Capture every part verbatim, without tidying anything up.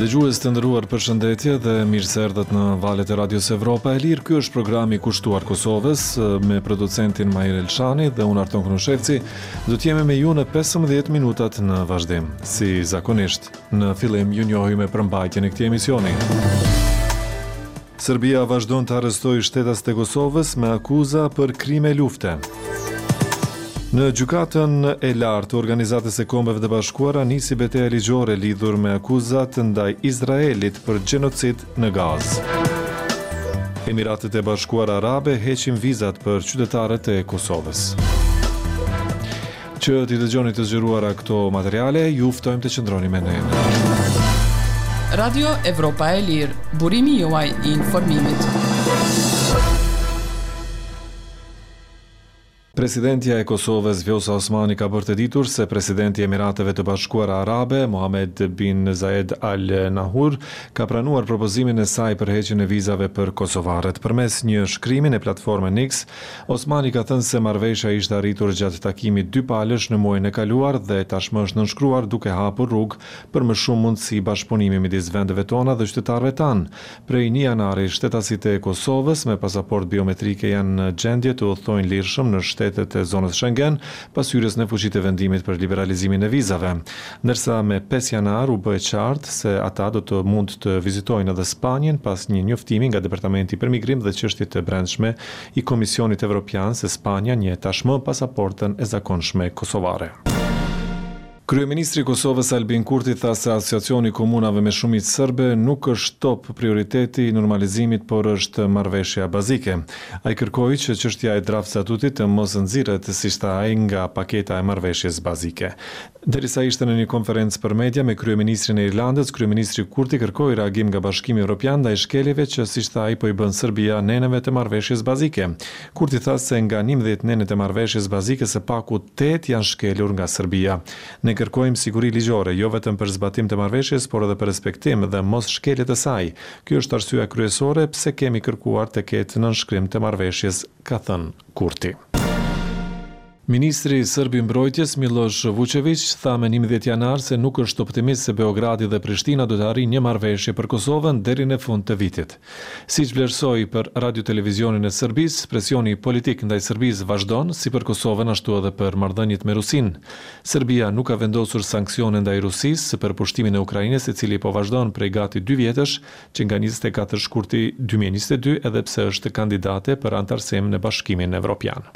Dëgjues të nderuar, përshëndetje dhe mirë se erdhët në valët e Radios Evropa e Lirë. Ky është programi kushtuar Kosovës me producentin Mahir Elshani dhe unë Arton Knushevci. Do të jemi me ju në pesëmbëdhjetë minutat në vazhdim. Si zakonisht, në fillim ju njohim me përmbajtjen e këtij emisioni. Serbia vazhdon të arrestojë shtetasit e Kosovës me akuza për krime lufte. Në gjykatën e lartë të Organizatës e Kombeve të Bashkuara nisi betejë ligjore lidhur me akuzat ndaj Izraelit për gjenocid në Gazë. Emiratet e Bashkuara Arabe heqin vizat për qytetarët e Kosovës. Që t'i dëgjoni të zgjeruara këto materiale, ju ftojmë të qëndroni me ne. Radio Evropa e Lirë, burimi juaj i informimit. Presidentja e Kosovës Vjosa Osmani ka bërë të ditur se presidenti i Emirateve të Bashkuara Arabe, Mohamed bin Zayed Al Nahyan, ka pranuar propozimin e saj për heqjen e vizave për kosovarët. Përmes një shkrimi në platformën X, Osmani ka thënë se marrëveshja ishte arritur gjatë takimit dypalësh në muajin e kaluar dhe tashmë është nënshkruar duke hapur rrugë për më shumë mundësi bashkëpunimi midis vendeve tona dhe qytetarëve tanë. Prej një janari, shtetasit e Kosovës me pasaportë biometrike janë në gjendje të udhtojnë lirshëm në shtetet e zonës Schengen pas hyrjes në fuqi të vendimit për liberalizimin e vizave. Ndërsa me pesë janar u bë qartë se ata do të mund të vizitojnë edhe Spanjën pas një njoftimi nga Departamenti për Migrim dhe Çështjet e Brendshme i Komisionit Evropian se Spanja njeh tashmë pasaportën e zakonshme kosovare. Kryeministri i Kosovës Albin Kurti tha se Asociacioni i Komunave me Shumicë Serbe nuk është top prioriteti i normalizimit, por është marrëveshja bazike. Ai kërkoi që çështja e draft statutit të mos nxirret si ai nga paketa e marrëveshjes bazike. Derisa ishte në një konferencë për media me kryeministrin e Irlandës, kryeministri Kurti kërkoi reagim nga Bashkimi Evropian ndaj shkeljeve që siç tha ai po i bën Serbia neneve të marrëveshjes bazike. Kurti tha se nga njëmbëdhjetë nenet e marrëveshjes bazike së paku tetë janë shkelur nga Serbia. Ne kërkojmë siguri ligjore, jo vetëm për zbatim të marrëveshjes, por edhe për respektim dhe mos shkelje të saj. Kjo është arsyeja kryesore pse kemi kërkuar të ketë nënshkrim të marrëveshjes, ka thënë Kurti. Ministri i Serb i Mbrojtjes Miloš Vučević tha me njëmbëdhjetë janar se nuk është optimist se Beogradi dhe Prishtina do të arrijnë një marrëveshje për Kosovën deri në fund të vitit. Siç vlerësoi për radio-televizionin e Serbisë, presioni politik ndaj Serbisë vazhdon si për Kosovën ashtu edhe për marrëdhëniet me Rusinë. Serbia nuk ka vendosur sanksione ndaj Rusisë për pushtimin e Ukrainës, i cili po vazhdon prej gati dy vjetësh, që nga njëzet e katër shkurti dy mijë e njëzet e dy edhe pse është kandidate për antarësim në Bashkimin Evropian.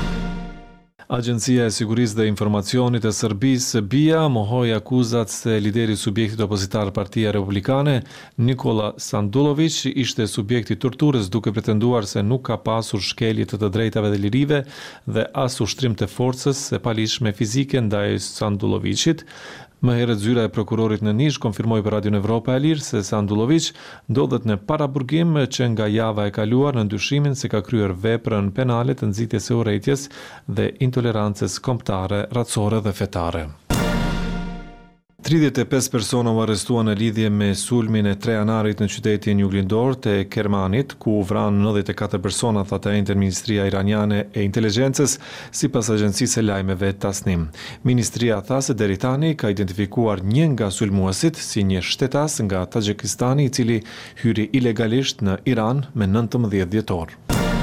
Agjencia e Sigurisë dhe Informacionit e Serbisë, B I A, mohoi akuzat se lideri i subjektit opozitar Partia Republikane, Nikola Sandulović, ishte subjekti torturës duke pretenduar se nuk ka pasur shkelje të të drejtave dhe lirive dhe as ushtrim të forcës së palishme fizike ndaj Sandulovićit. Më herët zyra e prokurorit në Nish konfirmoi për Radion Evropa e Lirë se Sandulović ndodhet në paraburgim që nga java e kaluar në ndyshimin se ka kryer veprën penale të nxitjes së urrëties dhe intolerancës kombëtare, racore dhe fetare. tridhjetë e pesë persona u arrestuan në lidhje me sulmin e tre janarit në qytetin juglindor të Kermanit, ku u vranë nëntëdhjetë e katër persona, tha të njëjtën Ministria Iraniane e Inteligjencës, sipas agjencisë së lajmeve Tasnim. Ministria tha se deri tani ka identifikuar një nga sulmuesit si një shtetas nga Taxhikistani i cili hyri ilegalisht në Iran me nëntëmbëdhjetë dhjetor.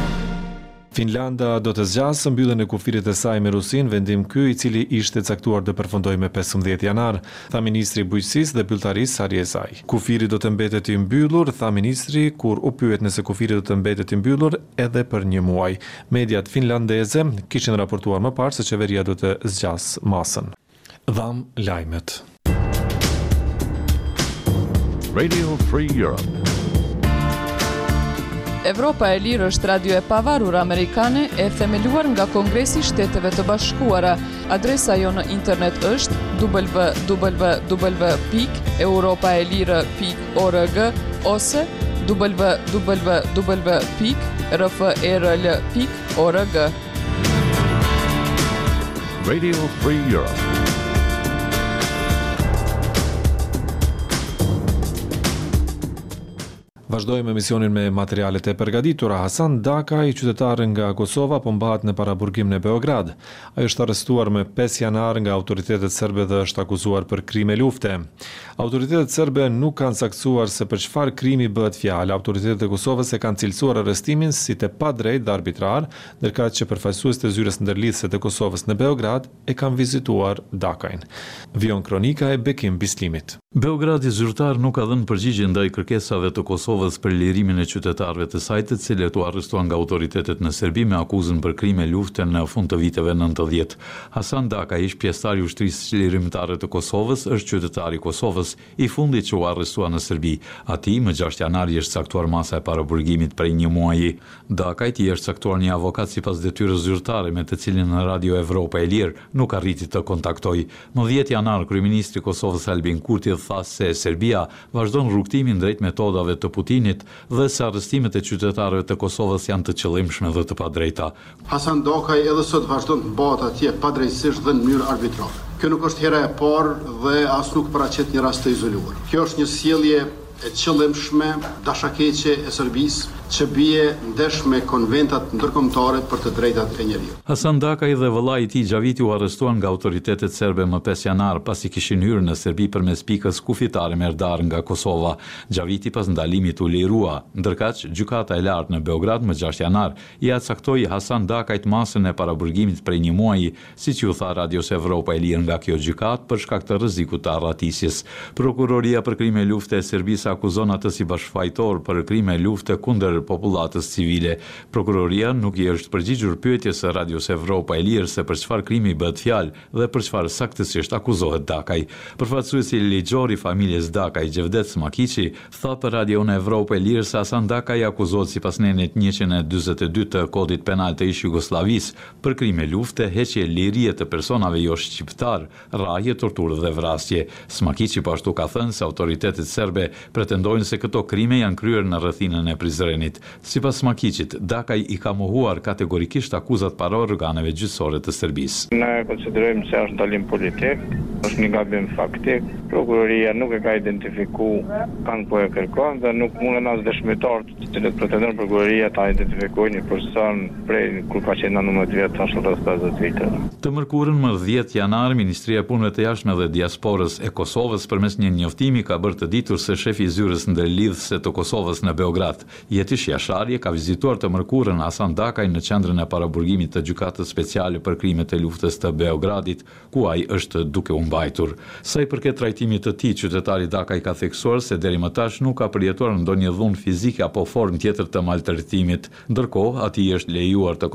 Finlanda do të zgjasë mbylljen e kufirit të saj me Rusinë, vendim ky i cili ishte caktuar të përfundojë me pesëmbëdhjetë janar, tha ministri i bujqësisë dhe bylltarisë Sari Ezaj. Kufiri do të mbetet i mbyllur, tha ministri kur u pyet nëse kufiri do të mbetet i mbyllur edhe për një muaj. Mediat finlandeze kishin raportuar më parë se qeveria do të zgjasë masën. Dham lajmet. Radio Free Europe. Evropa e Lirë është radio e pavarur amerikane e themeluar nga Kongresi i Shteteve të Bashkuara. Adresa jo në internet është w w w pikë europaelire pikë org ose w w w pikë r f r l pikë org. Radio Free Europe. Vazhdojmë emisionin me materialet e përgatitura. Hasan Dakaj, qytetar nga Kosova, po mbahet në paraburgim në Beograd. Ai është arrestuar më pesë janar nga autoritetet serbe dhe është akuzuar për krime lufte. Autoritetet serbe nuk kanë saktuar se për çfarë krimi bëhet fjalë. Autoritetet e Kosovës e kanë cilësuar arrestimin si të padrejtë dhe arbitrar, ndërkaq që përfaqësuesit e zyrës ndërlidhëse të Kosovës në Beograd e kanë vizituar Dakajin. Vion kronika e Bekim Bislimit. Beogradi zyrtar nuk ka dhënë përgjigje ndaj kërkesave të Kosovës për lirimin e qytetarëve të saj, të cilët u arrestuan nga autoritetet në Serbi me akuzën për krime lufte në fund të viteve nëntëdhjetë. Hasan Dakaj, ish pjesëtar i ushtrisë lirimtare të Kosovës, është qytetar i Kosovës, i fundit që u arrestua në Serbi. Ati, më gjashtë janar, i është caktuar masa e paraburgimit prej një muaji. Dakajt i është caktuar një avokat sipas detyrës zyrtare, me të cilin në Radio Evropa e Lirë nuk arriti të kontaktoj. Më dhjetë janar, kryeministri i Kosovës Albin Kurti tha se Serbia vazhdon rrugtimin drejt metodave të Putinit dhe se arrestimet e qytetarëve të Kosovës janë të qëllimshme dhe të padrejta. Hasan Dakaj edhe sot vazhdon të mbahet atje padrejtësisht dhe në mënyrë arbitrare. Kjo nuk është hera e parë dhe as nuk paraqet një rast të izoluar. Kjo është një sjellje e qëllimshme, dashakeqe e Serbisë, që bie ndesh me konventat ndërkombëtare për të drejtat e njeriut. Hasan Dakaj dhe vëllai i tij Xhaviti u arrestuan nga autoritetet serbe më pesë janar pasi kishin hyrë në Serbi përmes pikës kufitare Merdar nga Kosova. Xhaviti pas ndalimit u lirua, ndërkaq gjykata e lartë në Beograd më gjashtë janar i acaktoi Hasan Dakajt masën e paraburgimit prej një muaji, siç ju tha Radios Evropa e Lirë nga kjo gjykatë për shkak të rrezikut të arratisjes. Prokuroria për krime lufte e Serbisë akuzon atë si bashkëfajtor për krime lufte kundër popullatës civile. Prokuroria nuk i është përgjigjur pyetjes së Radios Evropa e Lirë se për çfarë krimi bëhet fjalë dhe për çfarë saktësisht akuzohet Dakaj. Përfaqësuesi ligjor i familjes Dakaj, Gjevdet Smakiçi, tha për Radio Evropa e Lirë se Hasan Dakaj akuzohet sipas nenit njëqind e dyzet e dy të Kodit Penal të ish Jugosllavisë për krime lufte, heqje lirie të personave jo shqiptar, rrahje, torturë dhe vrasje. Smakiçi po ashtu ka thënë se autoritetet serbe pretendojnë se këto krime janë kryer në rrethinën e Prizrenit. Sipas Smakiçit, Dakaj i ka mohuar kategorikisht akuzat para organeve gjyqësore të Serbisë. Ne konsiderojmë se është ndalim politik, është një gabim faktik. Prokuroria nuk e ka identifikuar kanë po e kërkon dhe nuk mundën as dëshmitarët të cilët pretendon prokuroria ta identifikojnë një person prej kur ka qenë në nëntëdhjetë vjet tash rreth pesëdhjetë vite. Të mërkurën më dhjetë janar, Ministria e Punëve të Jashtme dhe Diasporës e Kosovës përmes një njoftimi ka bërë të ditur se shefi i zyrës ndërlidhëse të Kosovës në Beograd, Jetish Jashari, ka vizituar të mërkurën Hasan Dakaj në qendrën e paraburgimit të gjykatës speciale për krimet e luftës të Beogradit, ku ai është duke u mbajtur. Sa i përket trajtimit të tij, qytetari Dakaj ka theksuar se deri më tash nuk ka përjetuar ndonjë dhunë fizike apo formë tjetër të maltretimit, ndërkohë atij është lejuar të